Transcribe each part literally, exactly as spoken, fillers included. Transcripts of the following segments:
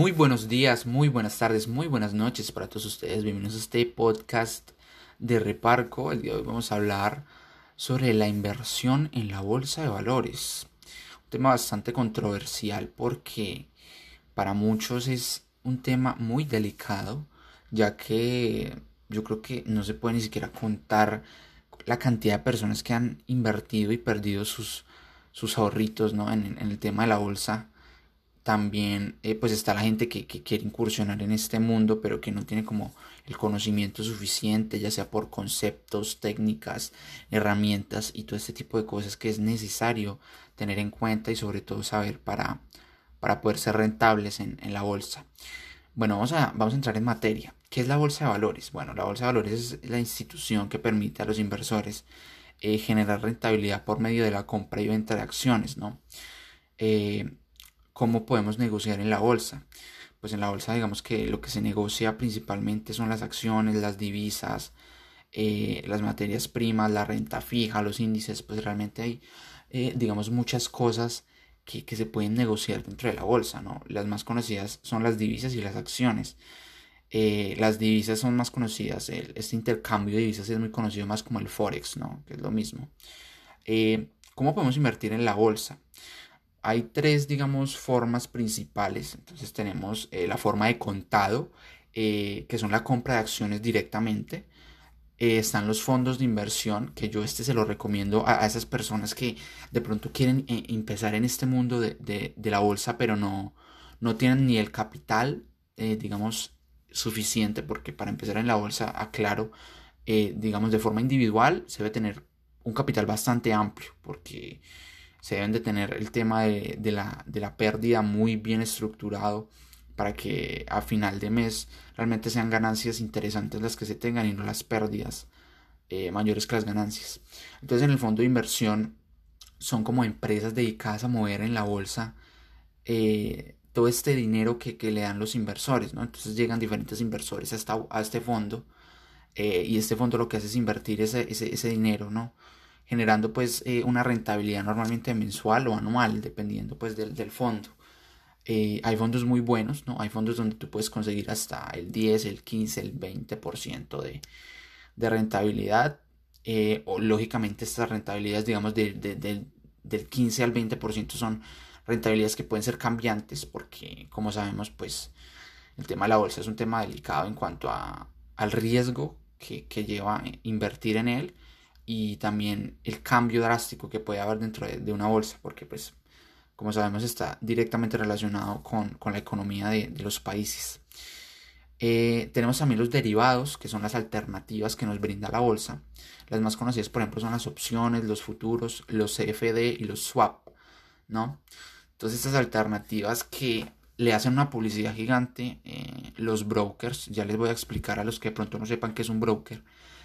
Muy buenos días, muy buenas tardes, muy buenas noches para todos ustedes. Bienvenidos a este podcast de Reparco. El día de hoy vamos a hablar sobre la inversión en la bolsa de valores. Un tema bastante controversial porque para muchos es un tema muy delicado, ya que yo creo que no se puede ni siquiera contar la cantidad de personas que han invertido y perdido sus, sus ahorritos, ¿no? en, en el tema de la bolsa. También eh, pues está la gente que, que quiere incursionar en este mundo pero que no tiene como el conocimiento suficiente, ya sea por conceptos, técnicas, herramientas y todo este tipo de cosas que es necesario tener en cuenta y sobre todo saber para, para poder ser rentables en, en la bolsa. Bueno, vamos a, vamos a entrar en materia. ¿Qué es la bolsa de valores? Bueno, la bolsa de valores es la institución que permite a los inversores eh, generar rentabilidad por medio de la compra y venta de acciones, ¿no? Eh, ¿Cómo podemos negociar en la bolsa? Pues en la bolsa digamos que lo que se negocia principalmente son las acciones, las divisas, eh, las materias primas, la renta fija, los índices. Pues realmente hay eh, digamos muchas cosas que, que se pueden negociar dentro de la bolsa, ¿no? Las más conocidas son las divisas y las acciones. Eh, las divisas son más conocidas, el, este intercambio de divisas es muy conocido más como el Forex, ¿no? Que es lo mismo. Eh, ¿Cómo podemos invertir en la bolsa? Hay tres, digamos, formas principales. Entonces tenemos eh, la forma de contado, eh, que son la compra de acciones directamente. Eh, están los fondos de inversión, que yo este se lo recomiendo a, a esas personas que de pronto quieren eh, empezar en este mundo de, de- de la bolsa, pero no, no tienen ni el capital, eh, digamos, suficiente, porque para empezar en la bolsa, aclaro, eh, digamos, de forma individual, se debe tener un capital bastante amplio, porque se deben de tener el tema de, de la, de la pérdida muy bien estructurado para que a final de mes realmente sean ganancias interesantes las que se tengan y no las pérdidas eh, mayores que las ganancias. Entonces en el fondo de inversión son como empresas dedicadas a mover en la bolsa eh, todo este dinero que, que le dan los inversores, ¿no? Entonces llegan diferentes inversores a, esta, a este fondo, eh, y este fondo lo que hace es invertir ese, ese, ese dinero, ¿no? Generando pues eh, una rentabilidad normalmente mensual o anual, dependiendo pues del, del fondo. Eh, hay fondos muy buenos, ¿no? Hay fondos donde tú puedes conseguir hasta el diez, el quince, el veinte por ciento de, de rentabilidad. Eh, o lógicamente estas rentabilidades, digamos, de, de, de, del quince al veinte por ciento son rentabilidades que pueden ser cambiantes porque, como sabemos, pues el tema de la bolsa es un tema delicado en cuanto a, al riesgo que, que lleva invertir en él y también el cambio drástico que puede haber dentro de, de una bolsa, porque pues como sabemos está directamente relacionado con, con la economía de, de los países. Eh, tenemos también los derivados, que son las alternativas que nos brinda la bolsa. Las más conocidas, por ejemplo, son las opciones, los futuros, los C F D y los swap, ¿no? Entonces estas alternativas que le hacen una publicidad gigante, eh, los brokers, ya les voy a explicar a los que de pronto no sepan qué es un broker,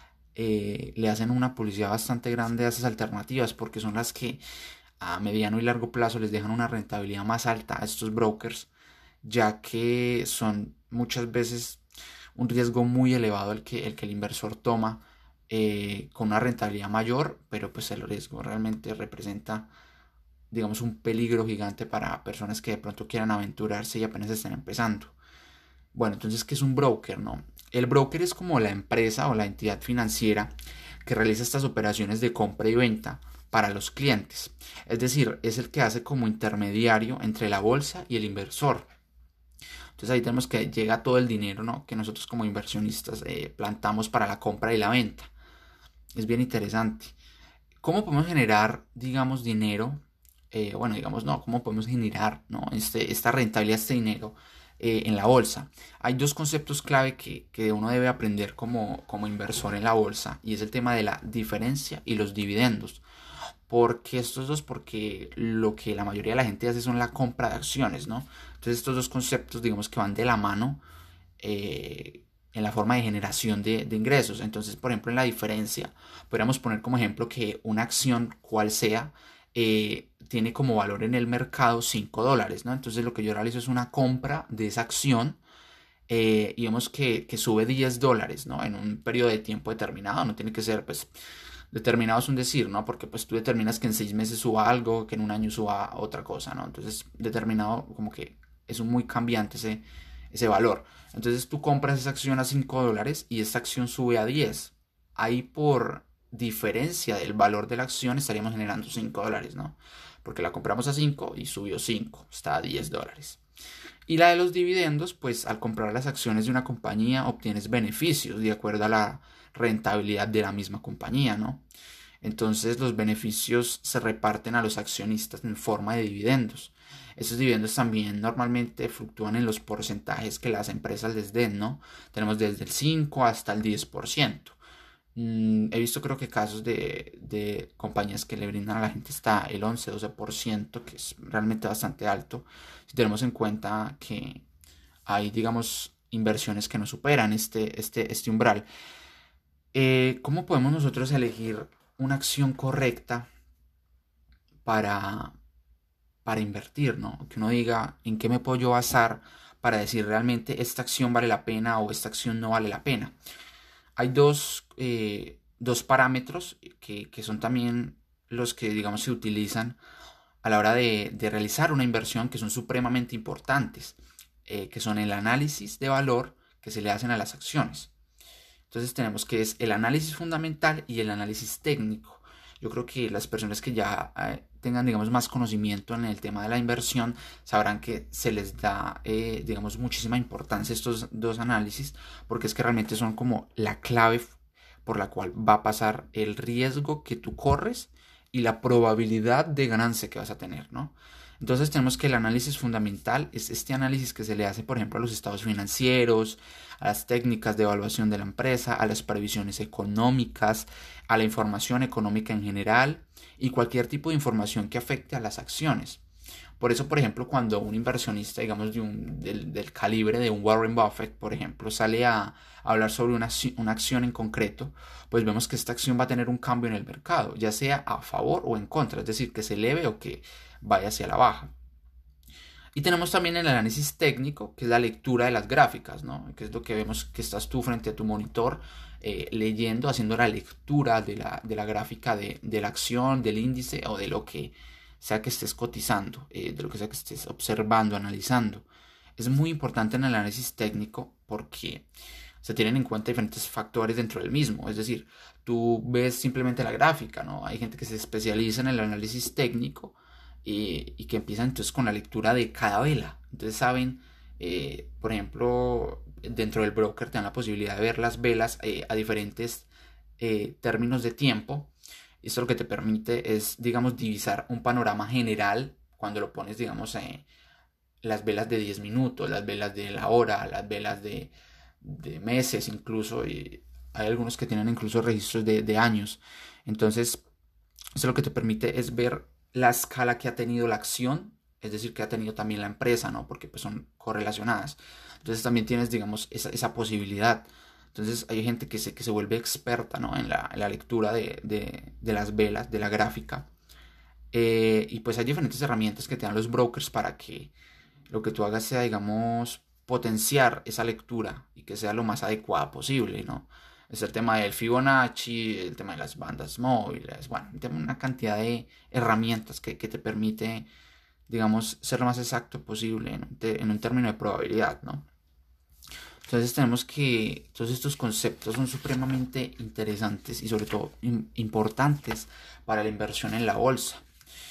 eh, le hacen una publicidad bastante grande a esas alternativas porque son las que a mediano y largo plazo les dejan una rentabilidad más alta a estos brokers, ya que son muchas veces un riesgo muy elevado el que el, que el inversor toma, eh, con una rentabilidad mayor, pero pues el riesgo realmente representa, digamos, un peligro gigante para personas que de pronto quieran aventurarse y apenas están empezando. Bueno, entonces, ¿qué es un broker, no? El broker es como la empresa o la entidad financiera que realiza estas operaciones de compra y venta para los clientes. Es decir, es el que hace como intermediario entre la bolsa y el inversor. Entonces ahí tenemos que llega todo el dinero, ¿no?, que nosotros como inversionistas eh, plantamos para la compra y la venta. Es bien interesante. ¿Cómo podemos generar, digamos, dinero? Eh, bueno, digamos, no, ¿cómo podemos generar, ¿no?, este, esta rentabilidad, este dinero eh, en la bolsa? Hay dos conceptos clave que, que uno debe aprender como, como inversor en la bolsa, y es el tema de la diferencia y los dividendos. ¿Por qué estos dos? Porque lo que la mayoría de la gente hace son la compra de acciones, ¿no? Entonces estos dos conceptos, digamos que van de la mano, eh, en la forma de generación de, de ingresos. Entonces, por ejemplo, en la diferencia, podríamos poner como ejemplo que una acción, cual sea, eh, tiene como valor en el mercado cinco dólares, ¿no? Entonces lo que yo realizo es una compra de esa acción, eh, y vemos que, que sube diez dólares, ¿no? En un periodo de tiempo determinado, no tiene que ser, pues, determinado es un decir, ¿no? Porque pues tú determinas que en seis meses suba algo, que en un año suba otra cosa, ¿no? Entonces, determinado como que es muy cambiante ese, ese valor. Entonces tú compras esa acción a cinco dólares y esta acción sube a diez. Ahí por diferencia del valor de la acción estaríamos generando cinco dólares, ¿no? Porque la compramos a cinco y subió cinco, está a diez dólares. Y la de los dividendos, pues al comprar las acciones de una compañía obtienes beneficios de acuerdo a la rentabilidad de la misma compañía, ¿no? Entonces los beneficios se reparten a los accionistas en forma de dividendos. Esos dividendos también normalmente fluctúan en los porcentajes que las empresas les den, ¿no? Tenemos desde el cinco hasta el diez por ciento. Mm, he visto creo que casos de, de compañías que le brindan a la gente hasta el once doce por ciento, que es realmente bastante alto. Si tenemos en cuenta que hay, digamos, inversiones que no superan este, este, este umbral. Eh, ¿cómo podemos nosotros elegir una acción correcta para, para invertir, ¿no? Que uno diga en qué me puedo yo basar para decir realmente esta acción vale la pena o esta acción no vale la pena. Hay dos, eh, dos parámetros que, que son también los que, digamos, se utilizan a la hora de, de realizar una inversión, que son supremamente importantes, eh, que son el análisis de valor que se le hacen a las acciones. Entonces tenemos que es el análisis fundamental y el análisis técnico. Yo creo que las personas que ya eh, tengan, digamos, más conocimiento en el tema de la inversión sabrán que se les da, eh, digamos, muchísima importancia a estos dos análisis, porque es que realmente son como la clave por la cual va a pasar el riesgo que tú corres y la probabilidad de ganancia que vas a tener, ¿no? Entonces tenemos que el análisis fundamental es este análisis que se le hace, por ejemplo, a los estados financieros, a las técnicas de evaluación de la empresa, a las previsiones económicas, a la información económica en general y cualquier tipo de información que afecte a las acciones. Por eso, por ejemplo, cuando un inversionista, digamos, de un, del, del calibre de un Warren Buffett, por ejemplo, sale a, a hablar sobre una, una acción en concreto, pues vemos que esta acción va a tener un cambio en el mercado, ya sea a favor o en contra, es decir, que se eleve o que vaya hacia la baja. Y tenemos también el análisis técnico, que es la lectura de las gráficas, ¿no? Que es lo que vemos que estás tú frente a tu monitor eh, leyendo, haciendo la lectura de la, de la gráfica de, de la acción, del índice o de lo que sea que estés cotizando, eh, de lo que sea que estés observando, analizando. Es muy importante en el análisis técnico porque se tienen en cuenta diferentes factores dentro del mismo. Es decir, tú ves simplemente la gráfica, ¿no? Hay gente que se especializa en el análisis técnico y, y que empieza entonces con la lectura de cada vela. Entonces saben, eh, por ejemplo, dentro del broker te dan la posibilidad de ver las velas eh, a diferentes eh, términos de tiempo. Esto lo que te permite es, digamos, divisar un panorama general cuando lo pones, digamos, eh, las velas de diez minutos, las velas de la hora, las velas de, de meses incluso, y hay algunos que tienen incluso registros de, de años. Entonces, eso lo que te permite es ver la escala que ha tenido la acción, es decir, que ha tenido también la empresa, ¿no? Porque pues son correlacionadas. Entonces también tienes, digamos, esa, esa posibilidad. Entonces hay gente que se, que se vuelve experta, ¿no? en, la, en la lectura de, de, de las velas, de la gráfica. Eh, y pues hay diferentes herramientas que te dan los brokers para que lo que tú hagas sea, digamos, potenciar esa lectura y que sea lo más adecuada posible, ¿no? Es el tema del Fibonacci, el tema de las bandas móviles, bueno, una cantidad de herramientas que, que te permite, digamos, ser lo más exacto posible en un, te, en un término de probabilidad, ¿no? Entonces tenemos que todos estos conceptos son supremamente interesantes y sobre todo importantes para la inversión en la bolsa.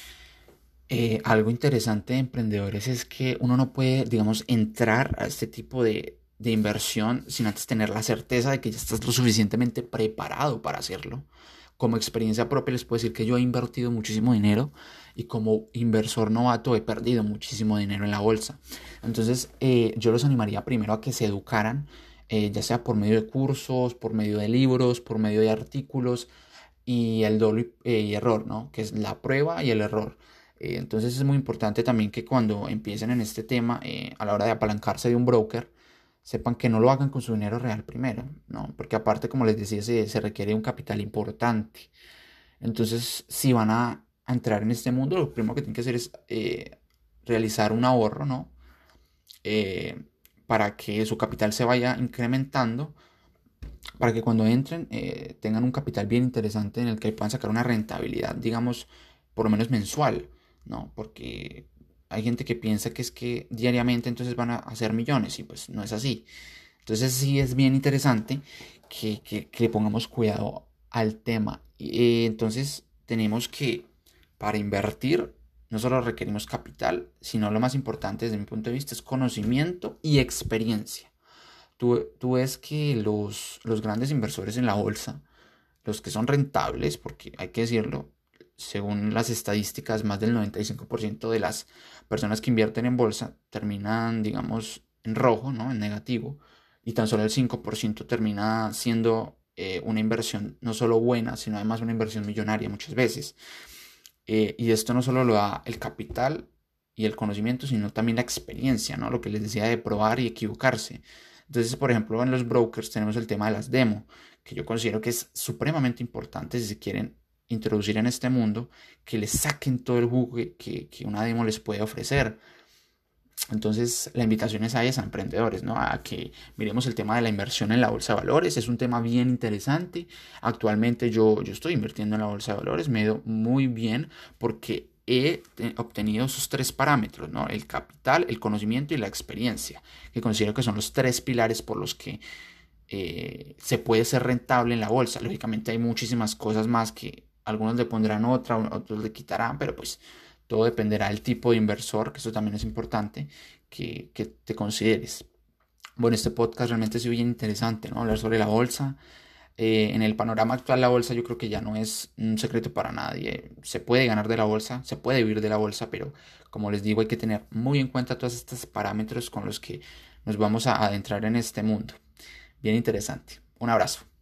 Eh, algo interesante de emprendedores es que uno no puede, digamos, entrar a este tipo de, de inversión sin antes tener la certeza de que ya estás lo suficientemente preparado para hacerlo. Como experiencia propia les puedo decir que yo he invertido muchísimo dinero y como inversor novato he perdido muchísimo dinero en la bolsa. Entonces eh, yo los animaría primero a que se educaran, eh, ya sea por medio de cursos, por medio de libros, por medio de artículos y el doble eh, y error, ¿no? Que es la prueba y el error. Eh, entonces es muy importante también que cuando empiecen en este tema, eh, a la hora de apalancarse de un broker, sepan que no lo hagan con su dinero real primero, ¿no? Porque aparte, como les decía, se, se requiere un capital importante. Entonces, si van a, a entrar en este mundo, lo primero que tienen que hacer es eh, realizar un ahorro, ¿no? Eh, para que su capital se vaya incrementando, para que cuando entren eh, tengan un capital bien interesante en el que puedan sacar una rentabilidad, digamos, por lo menos mensual, ¿no? Porque hay gente que piensa que es que diariamente entonces van a hacer millones y pues no es así. Entonces sí es bien interesante que, que, que le pongamos cuidado al tema. Y, eh, entonces tenemos que para invertir no solo requerimos capital, sino lo más importante desde mi punto de vista es conocimiento y experiencia. Tú, tú ves que los, los grandes inversores en la bolsa, los que son rentables, porque hay que decirlo, según las estadísticas, más del noventa y cinco por ciento de las personas que invierten en bolsa terminan, digamos, en rojo, ¿no? En negativo, y tan solo el cinco por ciento termina siendo eh, una inversión no solo buena, sino además una inversión millonaria muchas veces. Eh, y esto no solo lo da el capital y el conocimiento, sino también la experiencia, ¿no? Lo que les decía de probar y equivocarse. Entonces, por ejemplo, en los brokers tenemos el tema de las demo, que yo considero que es supremamente importante si se quieren introducir en este mundo, que les saquen todo el jugo que, que una demo les puede ofrecer. Entonces, la invitación es a ellos, a emprendedores, ¿no? A que miremos el tema de la inversión en la bolsa de valores. Es un tema bien interesante. Actualmente yo, yo estoy invirtiendo en la bolsa de valores. Me he ido muy bien porque he obtenido esos tres parámetros, ¿no? El capital, el conocimiento y la experiencia, que considero que son los tres pilares por los que eh, se puede ser rentable en la bolsa. Lógicamente hay muchísimas cosas más que algunos le pondrán otra, otros le quitarán, pero pues todo dependerá del tipo de inversor, que eso también es importante que, que te consideres. Bueno, este podcast realmente es bien interesante, ¿no? Hablar sobre la bolsa. Eh, en el panorama actual la bolsa yo creo que ya no es un secreto para nadie. Se puede ganar de la bolsa, se puede vivir de la bolsa, pero como les digo hay que tener muy en cuenta todos estos parámetros con los que nos vamos a adentrar en este mundo. Bien interesante. Un abrazo.